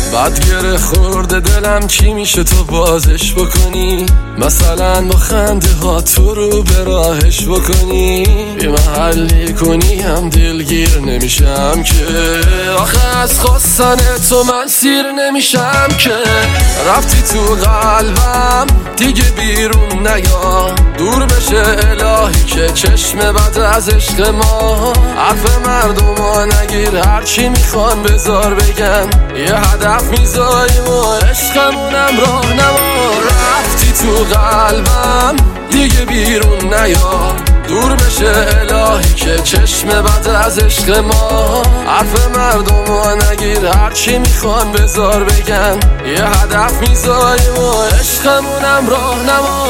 بعد گره خورده دلم چی میشه تو بازش بکنی؟ مثلا با خنده ها تو رو به راهش بکنی، بی محلی کنی هم دلگیر نمیشم که. آخه از خواستن تو من سیر نمیشم که. رفتی تو قلبم دیگه بیرون نیا، دور بشه الهی که چشم بد از عشق ما. حرف مردم نگیر، هرچی میخوان بذار بگن، یه هدف میذاریم و عشقمونم راهنما. رفتی تو قلبم دیگه بیرون نیا، دور بشه الهی که چشم بد از عشق ما. حرف مردم نگیر، هرچی میخوان بذار بگن، یه هدف میذاریم و عشقمونم راهنما.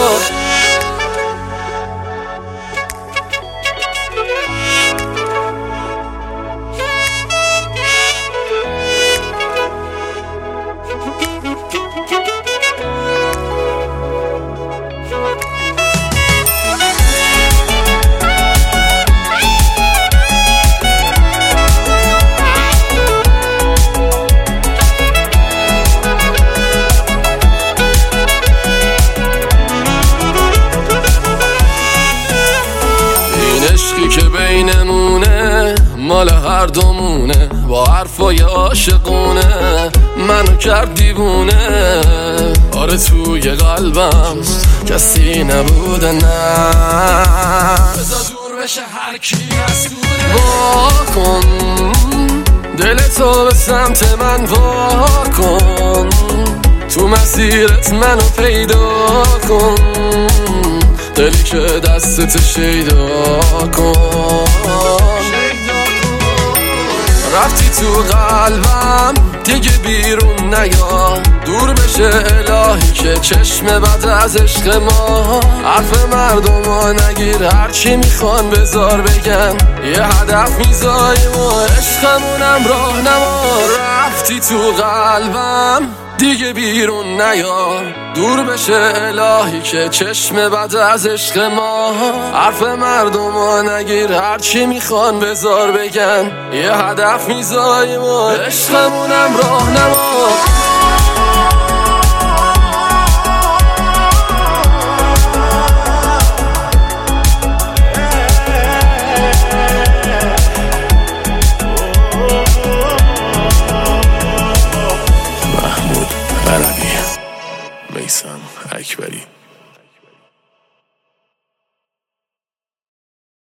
عشقی که بینمونه مال هر دومونه، با حرفای عاشقونه منو کرد دیوونه. آره توی قلبم کسی نبوده، نه بذار دور بشه هر کی از واکن دلتو به سمت من واکن، تو مسیرت منو پیدا کن، دلی که دستت شیدا کن. رفتی تو قلبم دیگه بیرون نیا، دور بشه الهی که چشم بد از عشق ما. حرف مردم نگیر، هرچی میخوان بذار بگن، یه هدف میذاریم و عشقمونم راهنما. رفتی تو قلبم دیگه بیرون نیا، دور بشه الهی که چشم بد از عشق ما. حرف مردم نگیر، هرچی میخوان بذار بگن، یه هدف میذاریم و عشقمونم راهنما. میثم اکبری.